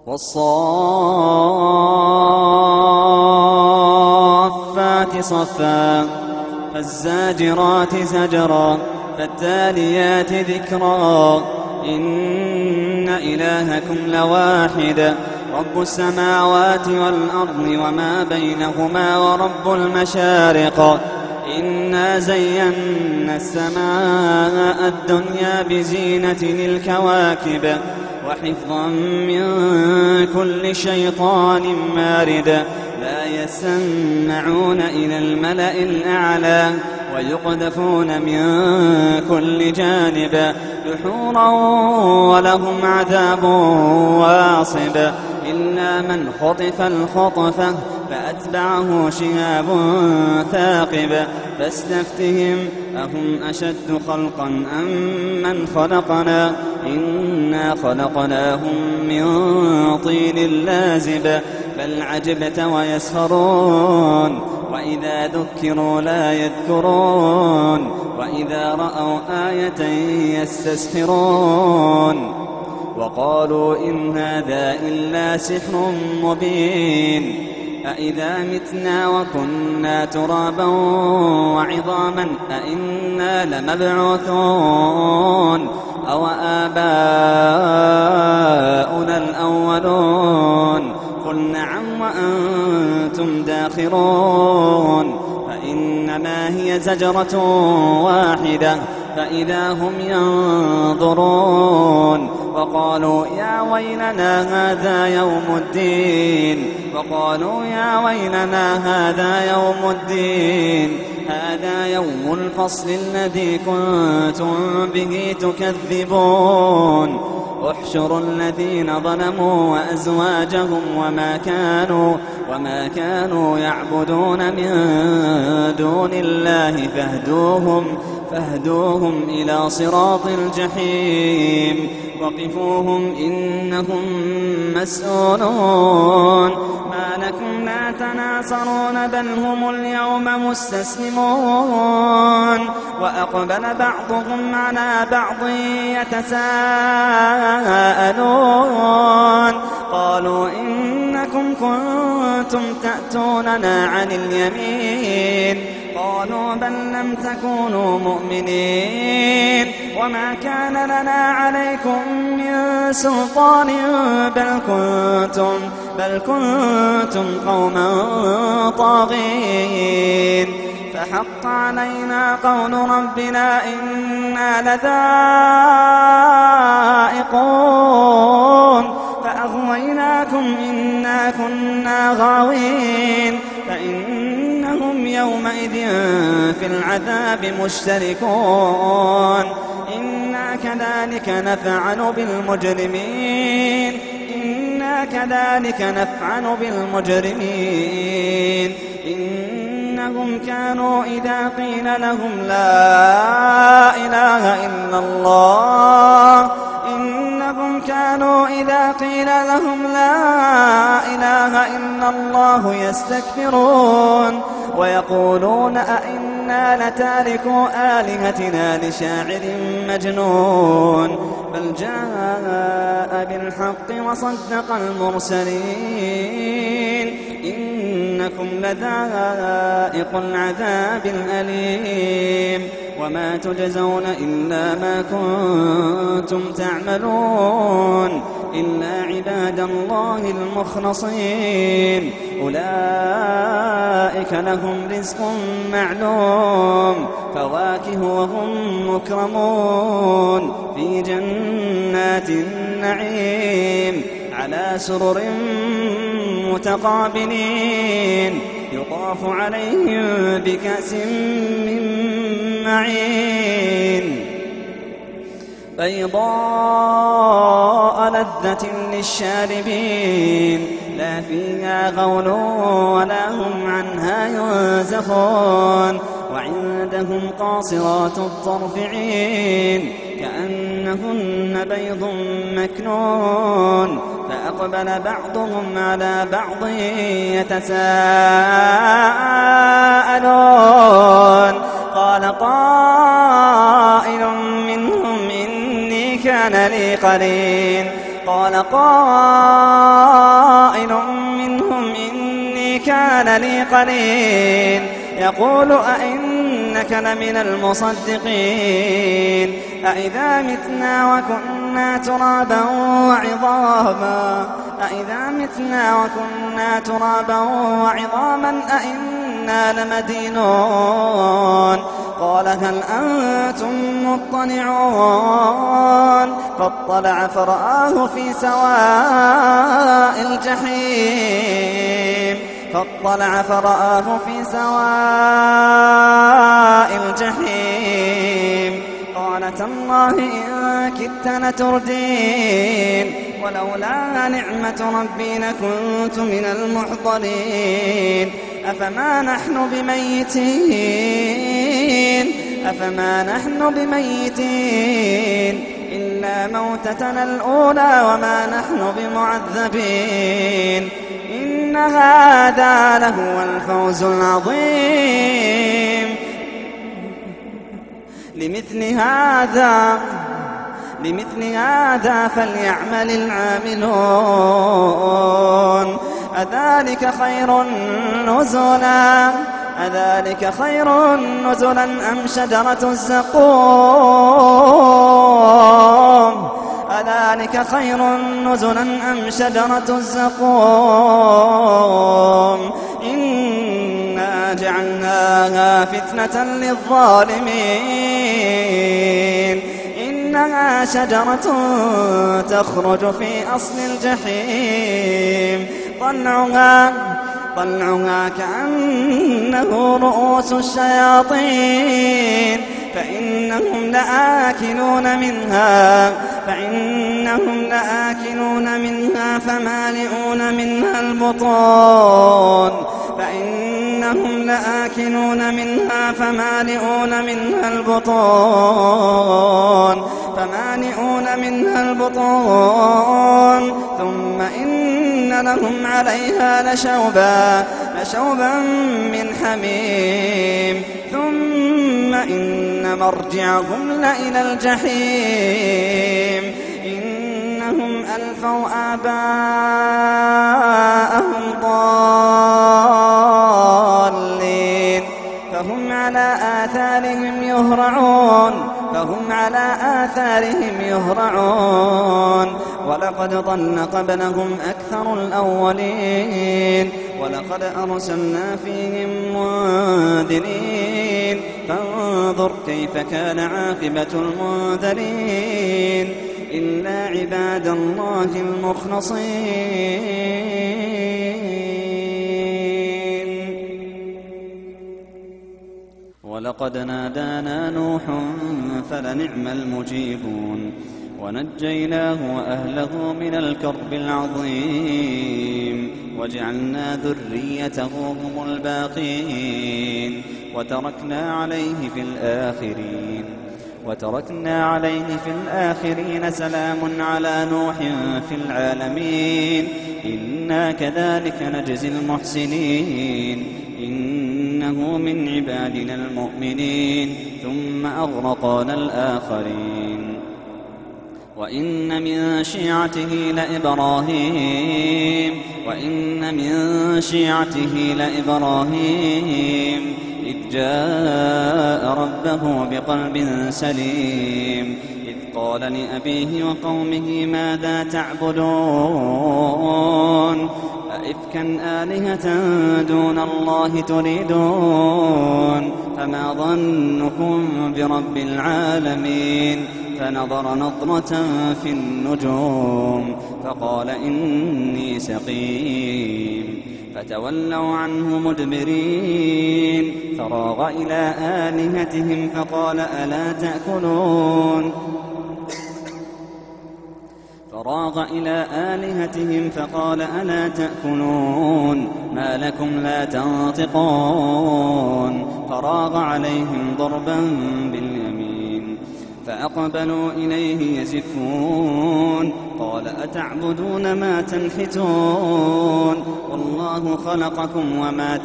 والصافات صفا فالزاجرات زجرا فالتاليات ذكرا إن إلهكم لواحد رب السماوات والأرض وما بينهما ورب المشارق إنا زينا السماء الدنيا بزينة الكواكب وحفظا من كل شيطان مارد لا يسمعون إلى الملأ الأعلى ويقذفون من كل جانب دحورا ولهم عذاب واصب إلا من خطف الخطفة فأتبعه شهاب ثاقب فاستفتهم أهم أشد خلقا أم من خلقنا إنا خلقناهم من طين لازب بل عجبت ويسخرون وإذا ذكروا لا يذكرون وإذا رأوا آية يستسخرون وقالوا إن هذا إلا سحر مبين أإذا متنا وكنا ترابا وعظاما أإنا لمبعوثون أو آباؤنا الأولون قل نعم وأنتم داخرون فإنما هي زجرة واحدة فإذا هم ينظرون وقالوا يا ويلنا هذا يوم الدين وقالوا يا ويلنا هذا يوم الدين هذا يوم الفصل الذي كنتم به تكذبون احشروا الذين ظلموا وأزواجهم وما كانوا يعبدون من دون الله فاهدوهم إلى صراط الجحيم وقفوهم إنهم مسؤولون ما لكم لا تناصرون بل هم اليوم مستسلمون وأقبل بعضهم على بعض يتساءلون قالوا إنكم كنتم تأتوننا عن اليمين قالوا بل لم تكونوا مؤمنين وما كان لنا عليكم من سلطان بل كنتم قوما طاغين فحق علينا قول ربنا إنا لذائقون فأغويناكم إنا كنا غاوين فإنهم يومئذ في العذاب مشتركون إنا كذلك نفعل بالمجرمين إنهم كانوا إذا قيل لهم لا إله إلا الله يستكبرون ويقولون أئنا لتاركو آلهتنا لشاعر مجنون بل جاء بالحق وصدق المرسلين إنكم لذائق العذاب الأليم وما تجزون إلا ما كنتم تعملون إلا عباد الله المخلصين أولئك لهم رزق معلوم فواكه وهم مكرمون في جنات النعيم على سرر متقابلين يطاف عليهم بكأس من معين بيضاء لذة للشاربين لا فيها غول ولا هم عنها ينزفون وعندهم قاصرات الطرف عين كأنهن بيض مكنون فأقبل بعضهم على بعض يتساءلون قال قائل منهم إني كان لي قرين قال قائل منهم إني كان لي قرين يقول أئنك لمن المصدقين أئذا متنا وكنا ترابا وعظاما أئنا لمدينون قال هل أنتم مطلعون فاطلع فرآه في سواء الجحيم قال تالله إن كدت لتردين ولولا نعمة ربي لكنت من المحضرين أفما نحن بميتين إلا موتتنا الأولى وما نحن بمعذبين إن هذا لهو الفوز العظيم لمثل هذا فليعمل العاملون أذلك خير نزلا أم شجرة الزقوم إنا جعلناها فتنة للظالمين إنها شجرة تخرج في أصل الجحيم طلعها كأنه رؤوس الشياطين فإنهم لآكلون منها فمالئون منها البطون ثم إن لهم عليها لشوبا من حميم ثم إن مرجعهم لإلى الجحيم إنهم ألفوا آباءهم ضالين فهم على آثارهم يهرعون ولقد ضل قبلهم أكثر الأولين ولقد أرسلنا فيهم منذرين فانظر كيف كان عاقبة المنذرين إلا عباد الله المخلصين ولقد نادانا نوح فلنعم المجيبون ونجيناه وأهله من الكرب العظيم وجعلنا ذريته هم الباقين وتركنا عليه في الآخرين سلام على نوح في العالمين إنا كذلك نجزي المحسنين إنه من عبادنا المؤمنين ثم أغرقنا الآخرين وإن من شيعته لإبراهيم إذ جاء ربه بقلب سليم إذ قال لأبيه وقومه ماذا تعبدون أئفكا آلهة دون الله تريدون فما ظنكم برب العالمين فنظر نظرة في النجوم فقال إني سقيم فتولوا عنه مدبرين فراغ إلى آلهتهم فقال ألا تأكلون ما لكم لا تنطقون فراغ عليهم ضربا باليمين فأقبلوا إليه يزفون قال أتعبدون ما تنحتون والله خلقكم وما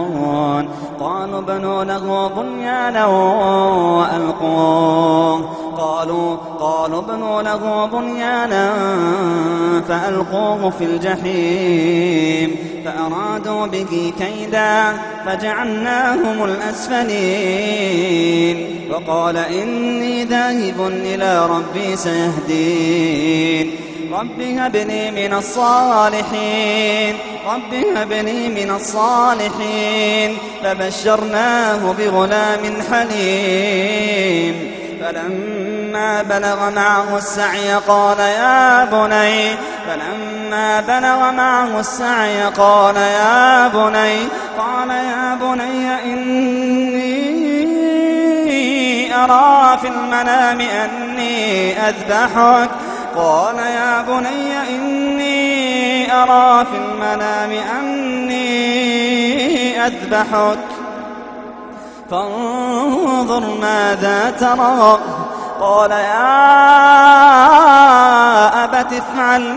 تعملون قالوا بنوا له بنيانا قالوا ابنوا له بنيانا فألقوه في الجحيم فأرادوا به كيدا فجعلناهم الأسفلين وقال إني ذاهب إلى ربي سيهدين رب هب لي من الصالحين فبشرناه بغلام حليم فلما بلغ معه السعي قال يا بني إني أرى في المنام أني أذبحك فانظر ماذا ترى قال يا أبت افعل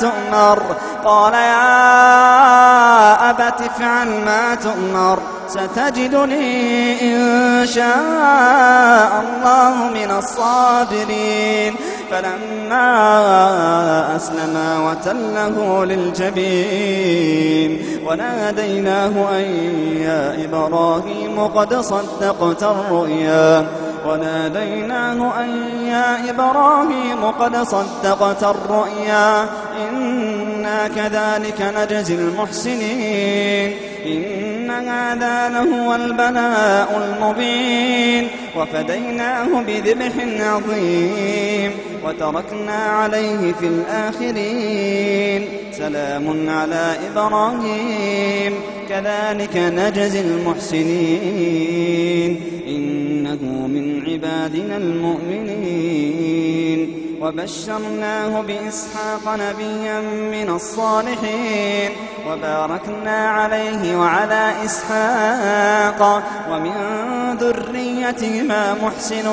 ما تؤمر ستجدني إن شاء الله من الصابرين فلما أسلما وتله للجبين وناديناه أن يا إبراهيم قد صدقت الرؤيا إنا كذلك نجزي المحسنين إن هذا لهو البلاء المبين وفديناه بذبح عظيم وتركنا عليه في الآخرين سلام على إبراهيم كذلك نجزي المحسنين إنه من عبادنا المؤمنين وبشرناه بإسحاق نبيا من الصالحين وباركنا عليه وعلى إسحاق ومن ذريتهما محسن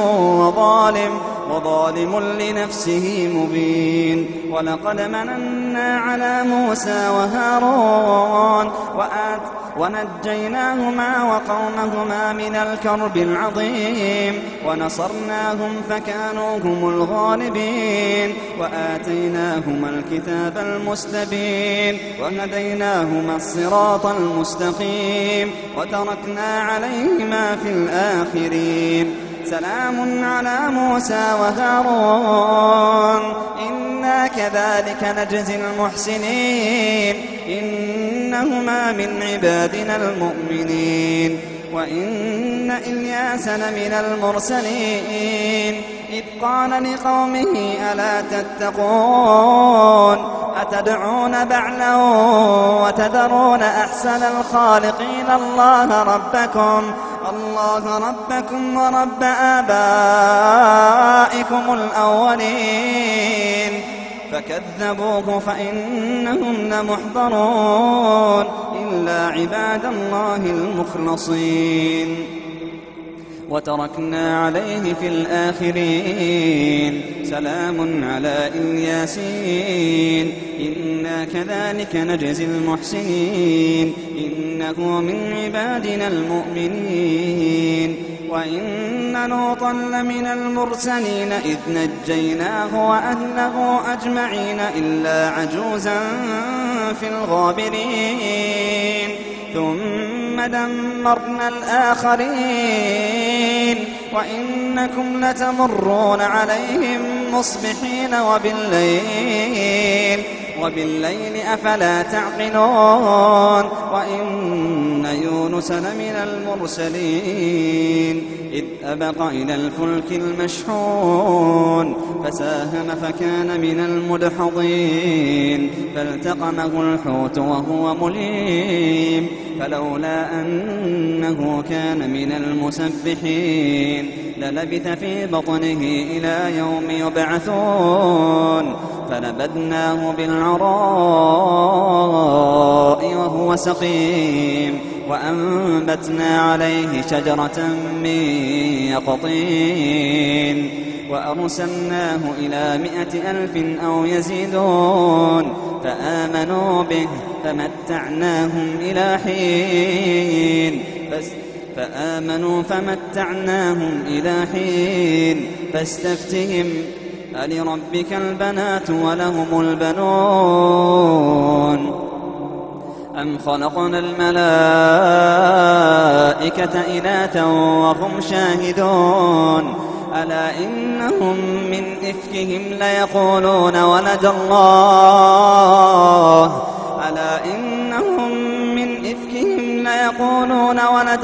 وظالم لنفسه مبين ولقد مننا على موسى وهارون ونجيناهما وقومهما من الكرب العظيم ونصرناهم فكانوا هم الغالبين وآتيناهما الكتاب المستبين وهديناهما الصراط المستقيم وتركنا عليهما في الآخرين سلام على موسى وهارون إنا كذلك نجزي المحسنين إنهما من عبادنا المؤمنين وإن إلياس لمن المرسلين إذ قال لقومه ألا تتقون أتدعون بعلا وتذرون أحسن الخالقين الله ربكم ورب آبائكم الأولين فكذبوه فإنهم لمحضرون إلا عباد الله المخلصين وتركنا عليه في الآخرين سلام على الياسين إنا كذلك نجزي المحسنين إنه من عبادنا المؤمنين وإن لوطا لمن المرسلين إذ نجيناه وأهله أجمعين إلا عجوزا في الغابرين ثم دمرنا الآخرين وإنكم لتمرون عليهم مصبحين وبالليل أفلا تعقلون وإن يونس لمن المرسلين إذ أبق إلى الفلك المشحون فساهم فكان من المدحضين فالتقمه الحوت وهو مليم فلولا أنه كان من المسبحين للبث في بطنه إلى يوم يبعثون فنبذناه بالعراء وهو سقيم وأنبتنا عليه شجرة من يقطين وأرسلناه إلى 100,000 أو يزيدون فآمنوا به فمتعناهم إلى حين فآمنوا فمتعناهم إلى حين فاستفتهم ألربك البنات ولهم البنون أم خلقنا الملائكة إناثا وهم شاهدون ألا إنهم من إفكهم ليقولون ولد الله ألا إنهم من إفكهم ليقولون ولد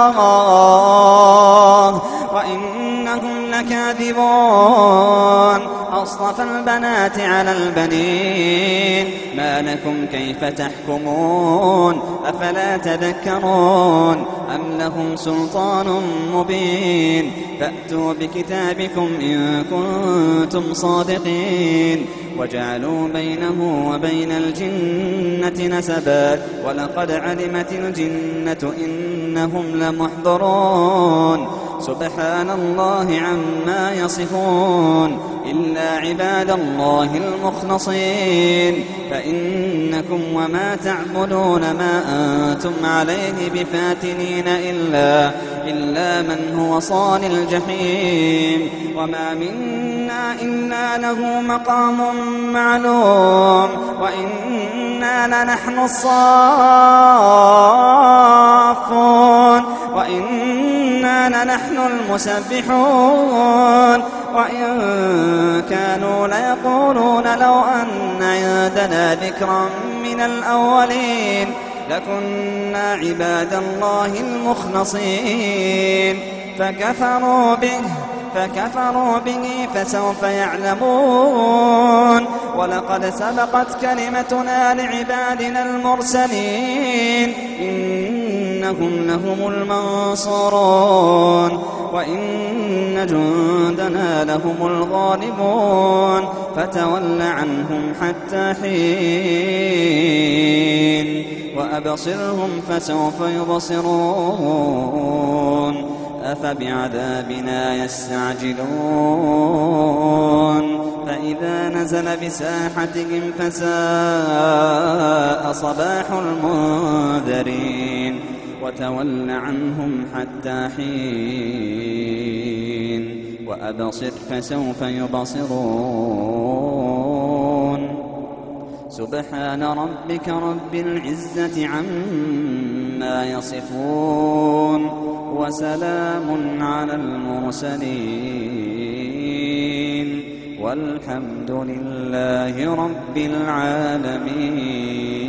الله وإنهم لكاذبون أصطفى البنات على البنين ما لكم كيف تحكمون أفلا تذكرون أم لهم سلطان مبين فأتوا بكتابكم إن كنتم صادقين وجعلوا بينه وبين الجنة نسبا ولقد علمت الجنة إنهم لمحضرون سبحان الله عما يصفون إلا عباد الله المخلصين فإنكم وما تعبدون ما أنتم عليه بفاتنين إلا من هو صال الجحيم وما منا إلا له مقام معلوم وإنا لنحن الصافون وإنا لنحن المسبحون وإن كانوا ليقولون لو أن عندنا ذكرا من الأولين لكنا عباد الله المخلصين فكفروا به فسوف يعلمون ولقد سبقت كلمتنا لعبادنا المرسلين إنهم لهم المنصورون وإن جندنا لهم الغالبون فتول عنهم حتى حين وأبصرهم فسوف يبصرون أفبعذابنا يستعجلون فإذا نزل بساحتهم فساء صباح المنذرين وتول عنهم حتى حين وأبصر فسوف يبصرون سبحان ربك رب العزة عما يصفون وسلام على المرسلين والحمد لله رب العالمين.